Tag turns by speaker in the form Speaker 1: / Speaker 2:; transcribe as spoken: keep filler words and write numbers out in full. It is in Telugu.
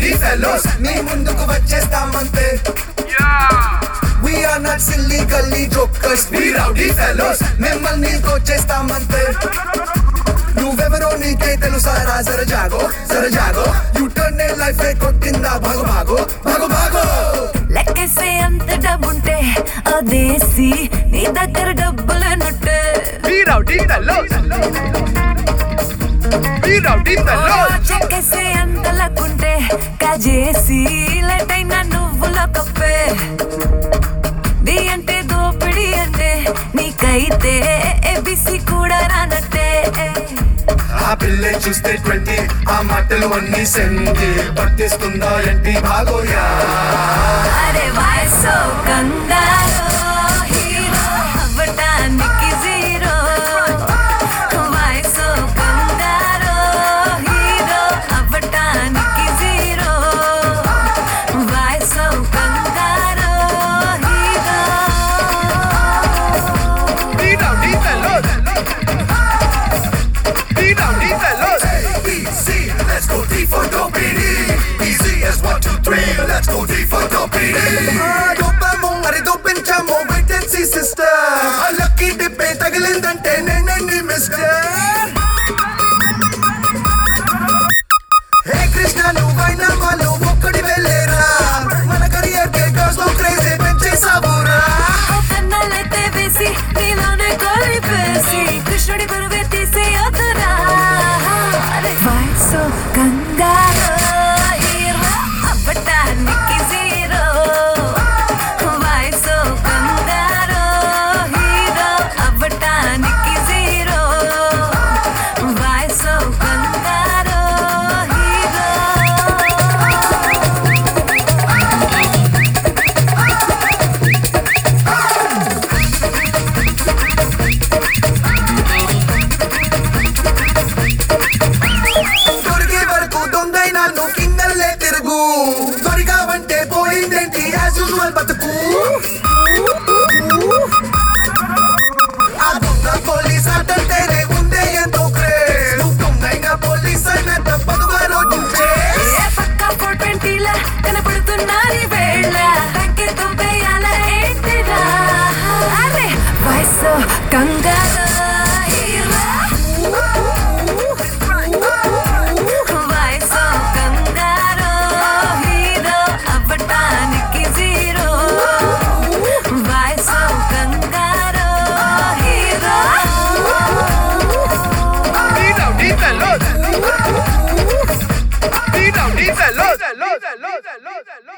Speaker 1: rowdy fellows మీ ముందుకు వచ్చేస్తామంతే We are not silly gully jokers We rowdy fellows మిమ్మల్ని కొచ్చేస్తామంతే నువ్వెవరో నీకే తెలుసారా జర జాగో జర జాగో యు టర్న్ ఏ లైఫ్ ఏ కొట్టిందా భాగో భాగో భాగో భాగో
Speaker 2: లెక్కేసే అంత డబ్బుంటే అదేసి నీ దగ్గర డబ్బులనుంటే
Speaker 1: We rowdy fellows We rowdy fellows
Speaker 2: చెక్కేసే అంత లక్కుంటే కాజేసి లెటైనా నువ్వుల కప్పే ది అంటే దోపిడి అంటే నీకైతే ఏబిసి కూడా రానట్టే
Speaker 1: ఆ పిల్లే చూస్తే ట్వంటీ ఆ మాటలు అన్ని సెంటి పట్టిస్తుందా ఏంటి భాగోయా
Speaker 2: అరే వయసు కంగారో హీరో అవ్వటానికి జీరో వయసు కంగారో హీరో అవ్వటానికి జీరో వయసు కంగారో hero
Speaker 1: We rowdy fellows We rowdy fellows A, B, C, let's go D for dopey Easy as one, two, three Let's go D for dopey దొప్పాము మరి దొప్పించాము wait and see sister ఆ లక్కీ డిప్పే తగిలిందంటే నేనే నీ మిస్టర్ హే కృష్ణ నువ్వైనా వాళ్ళు ఒక్కడి వెళ్ళేరా మన కరియర్ కే గర్ల్స్ లో క్రేజీ పెంచేసావురా
Speaker 2: కన్నాలైతే వేసి నీలోనే కలిపేసి కృష్ణుడి బరువే తీసి వద్దురా అరే వయసు కంగారో హీరో అవ్వటానికి జీరో వయసు కంగారో హీరో అవ్వటానికి జీరో వయసు కంగారో హీరో
Speaker 1: దొరికే వరకు దొంగైనా నువ్వు కింగల్లే తిరుగు దొరికావంటే పోయిందేంటి యాజ్ యూజువల్ బతుకు ఆ దొంగ పోలీస్ ఆటంటేనే ఉందే ఎంతో క్రేజ్ నువ్వు దొంగైనా పోలీస్ అయినా తప్పదుగా రోజు
Speaker 2: ఏ పక్కా ఫోర్ ట్వంటీలా కనపడుతున్నారు ఈ వేళ బ్యాంకే తొంభైయాల ఏంటిరా అరే వయసు కంగారో హీరో వయసు కంగారో హీరో అవ్వటానికి జీరో వయసు కంగారో hero
Speaker 1: We rowdy fellows We rowdy fellows